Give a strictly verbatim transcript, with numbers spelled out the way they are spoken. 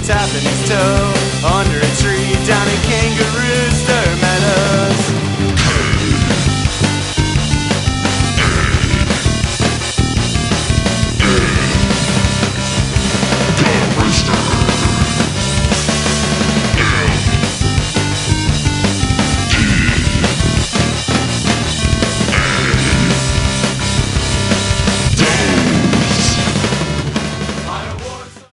tapping his toe under a tree down in Kangaroo